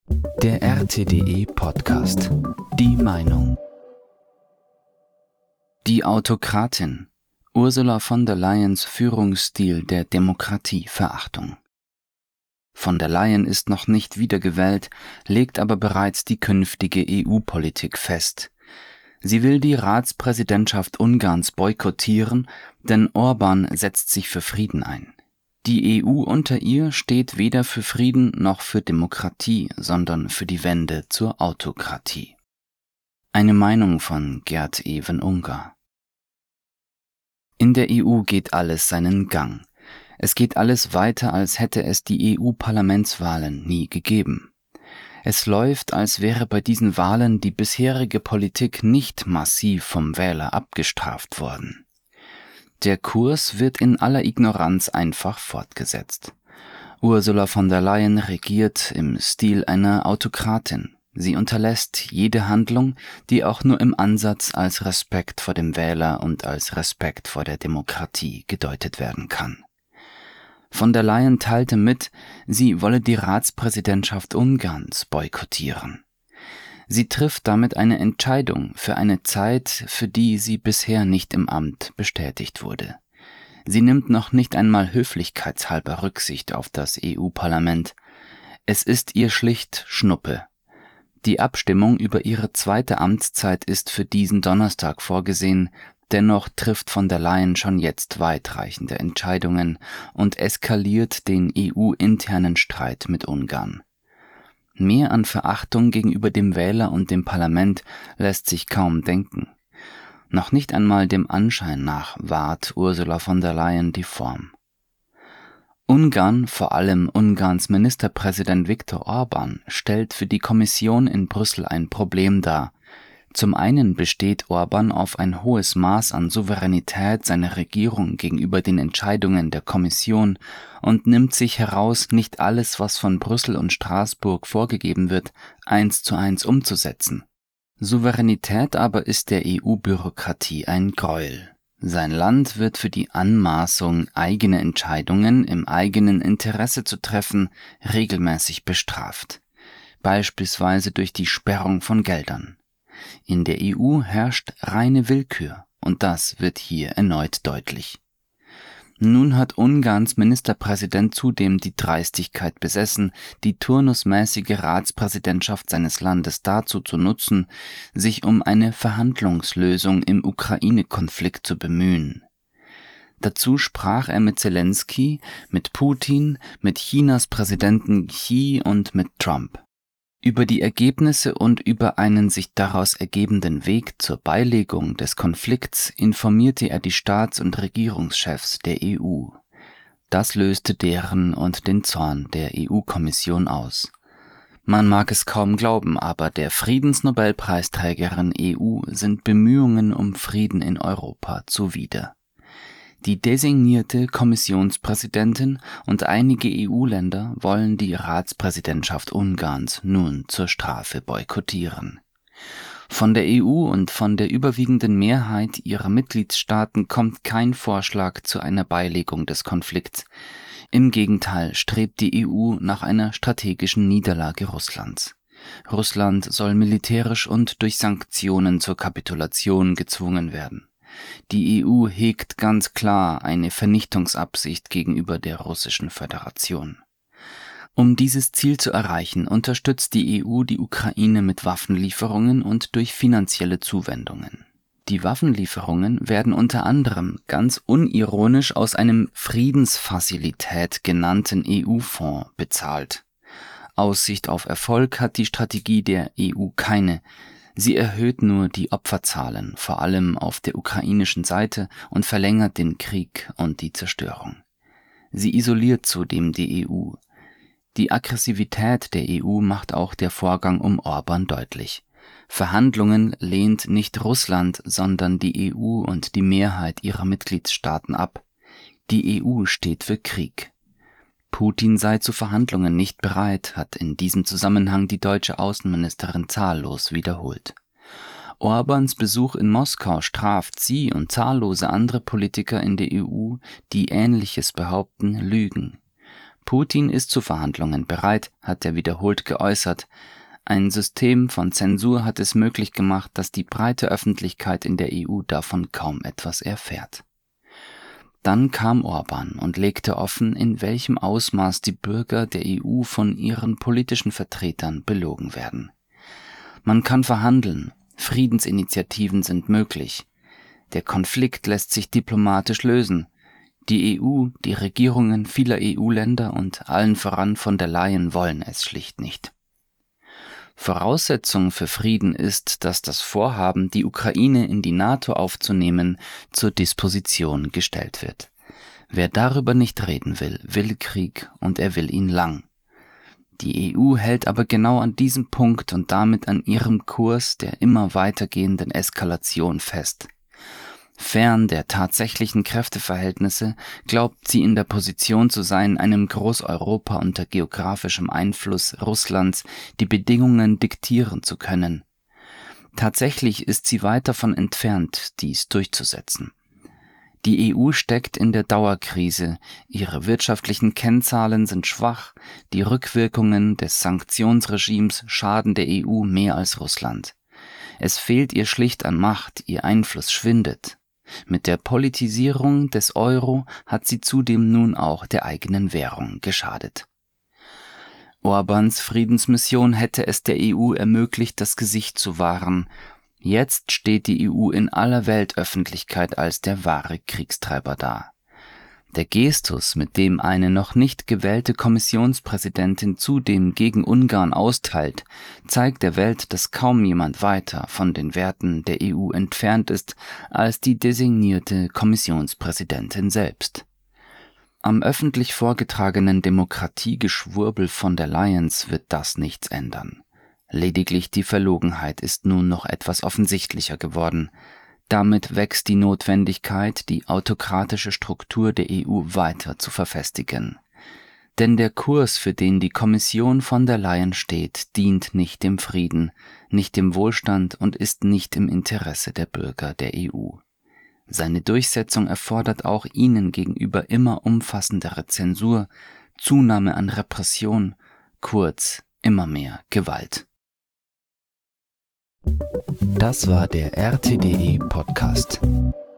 Der RTDE Podcast. Die Meinung. Die Autokratin. Ursula von der Leyens Führungsstil der Demokratieverachtung. Von der Leyen ist noch nicht wiedergewählt, legt aber bereits die künftige EU-Politik fest. Sie will die Ratspräsidentschaft Ungarns boykottieren, denn Orbán setzt sich für Frieden ein. Die EU unter ihr steht weder für Frieden noch für Demokratie, sondern für die Wende zur Autokratie. Eine Meinung von Gerd Even Ungar. In der EU geht alles seinen Gang. Es geht alles weiter, als hätte es die EU-Parlamentswahlen nie gegeben. Es läuft, als wäre bei diesen Wahlen die bisherige Politik nicht massiv vom Wähler abgestraft worden. Der Kurs wird in aller Ignoranz einfach fortgesetzt. Ursula von der Leyen regiert im Stil einer Autokratin. Sie unterlässt jede Handlung, die auch nur im Ansatz als Respekt vor dem Wähler und als Respekt vor der Demokratie gedeutet werden kann. Von der Leyen teilte mit, sie wolle die Ratspräsidentschaft Ungarns boykottieren. Sie trifft damit eine Entscheidung für eine Zeit, für die sie bisher nicht im Amt bestätigt wurde. Sie nimmt noch nicht einmal höflichkeitshalber Rücksicht auf das EU-Parlament. Es ist ihr schlicht Schnuppe. Die Abstimmung über ihre zweite Amtszeit ist für diesen Donnerstag vorgesehen, dennoch trifft von der Leyen schon jetzt weitreichende Entscheidungen und eskaliert den EU-internen Streit mit Ungarn. Mehr an Verachtung gegenüber dem Wähler und dem Parlament lässt sich kaum denken. Noch nicht einmal dem Anschein nach wahrt Ursula von der Leyen die Form. Ungarn, vor allem Ungarns Ministerpräsident Viktor Orbán, stellt für die Kommission in Brüssel ein Problem dar. Zum einen besteht Orbán auf ein hohes Maß an Souveränität seiner Regierung gegenüber den Entscheidungen der Kommission und nimmt sich heraus, nicht alles, was von Brüssel und Straßburg vorgegeben wird, 1:1 umzusetzen. Souveränität aber ist der EU-Bürokratie ein Gräuel. Sein Land wird für die Anmaßung, eigene Entscheidungen im eigenen Interesse zu treffen, regelmäßig bestraft. Beispielsweise durch die Sperrung von Geldern. In der EU herrscht reine Willkür, und das wird hier erneut deutlich. Nun hat Ungarns Ministerpräsident zudem die Dreistigkeit besessen, die turnusmäßige Ratspräsidentschaft seines Landes dazu zu nutzen, sich um eine Verhandlungslösung im Ukraine-Konflikt zu bemühen. Dazu sprach er mit Zelensky, mit Putin, mit Chinas Präsidenten Xi und mit Trump. Über die Ergebnisse und über einen sich daraus ergebenden Weg zur Beilegung des Konflikts informierte er die Staats- und Regierungschefs der EU. Das löste deren und den Zorn der EU-Kommission aus. Man mag es kaum glauben, aber der Friedensnobelpreisträgerin EU sind Bemühungen um Frieden in Europa zuwider. Die designierte Kommissionspräsidentin und einige EU-Länder wollen die Ratspräsidentschaft Ungarns nun zur Strafe boykottieren. Von der EU und von der überwiegenden Mehrheit ihrer Mitgliedstaaten kommt kein Vorschlag zu einer Beilegung des Konflikts. Im Gegenteil strebt die EU nach einer strategischen Niederlage Russlands. Russland soll militärisch und durch Sanktionen zur Kapitulation gezwungen werden. Die EU hegt ganz klar eine Vernichtungsabsicht gegenüber der Russischen Föderation. Um dieses Ziel zu erreichen, unterstützt die EU die Ukraine mit Waffenlieferungen und durch finanzielle Zuwendungen. Die Waffenlieferungen werden unter anderem ganz unironisch aus einem Friedensfazilität genannten EU-Fonds bezahlt. Aussicht auf Erfolg hat die Strategie der EU keine. Sie erhöht nur die Opferzahlen, vor allem auf der ukrainischen Seite, und verlängert den Krieg und die Zerstörung. Sie isoliert zudem die EU. Die Aggressivität der EU macht auch der Vorgang um Orbán deutlich. Verhandlungen lehnt nicht Russland, sondern die EU und die Mehrheit ihrer Mitgliedstaaten ab. Die EU steht für Krieg. Putin sei zu Verhandlungen nicht bereit, hat in diesem Zusammenhang die deutsche Außenministerin zahllos wiederholt. Orbáns Besuch in Moskau straft sie und zahllose andere Politiker in der EU, die Ähnliches behaupten, Lügen. Putin ist zu Verhandlungen bereit, hat er wiederholt geäußert. Ein System von Zensur hat es möglich gemacht, dass die breite Öffentlichkeit in der EU davon kaum etwas erfährt. Dann kam Orbán und legte offen, in welchem Ausmaß die Bürger der EU von ihren politischen Vertretern belogen werden. Man kann verhandeln, Friedensinitiativen sind möglich. Der Konflikt lässt sich diplomatisch lösen. Die EU, die Regierungen vieler EU-Länder und allen voran von der Leyen wollen es schlicht nicht. Voraussetzung für Frieden ist, dass das Vorhaben, die Ukraine in die NATO aufzunehmen, zur Disposition gestellt wird. Wer darüber nicht reden will, will Krieg und er will ihn lang. Die EU hält aber genau an diesem Punkt und damit an ihrem Kurs der immer weitergehenden Eskalation fest. Fern der tatsächlichen Kräfteverhältnisse glaubt sie in der Position zu sein, einem Großeuropa unter geografischem Einfluss Russlands die Bedingungen diktieren zu können. Tatsächlich ist sie weit davon entfernt, dies durchzusetzen. Die EU steckt in der Dauerkrise, ihre wirtschaftlichen Kennzahlen sind schwach, die Rückwirkungen des Sanktionsregimes schaden der EU mehr als Russland. Es fehlt ihr schlicht an Macht, ihr Einfluss schwindet. Mit der Politisierung des Euro hat sie zudem nun auch der eigenen Währung geschadet. Orbáns Friedensmission hätte es der EU ermöglicht, das Gesicht zu wahren. Jetzt steht die EU in aller Weltöffentlichkeit als der wahre Kriegstreiber da. Der Gestus, mit dem eine noch nicht gewählte Kommissionspräsidentin zudem gegen Ungarn austeilt, zeigt der Welt, dass kaum jemand weiter von den Werten der EU entfernt ist als die designierte Kommissionspräsidentin selbst. Am öffentlich vorgetragenen Demokratiegeschwurbel von der Leyen wird das nichts ändern. Lediglich die Verlogenheit ist nun noch etwas offensichtlicher geworden. Damit wächst die Notwendigkeit, die autokratische Struktur der EU weiter zu verfestigen. Denn der Kurs, für den die Kommission von der Leyen steht, dient nicht dem Frieden, nicht dem Wohlstand und ist nicht im Interesse der Bürger der EU. Seine Durchsetzung erfordert auch ihnen gegenüber immer umfassendere Zensur, Zunahme an Repression, kurz immer mehr Gewalt. Das war der RTDE Podcast.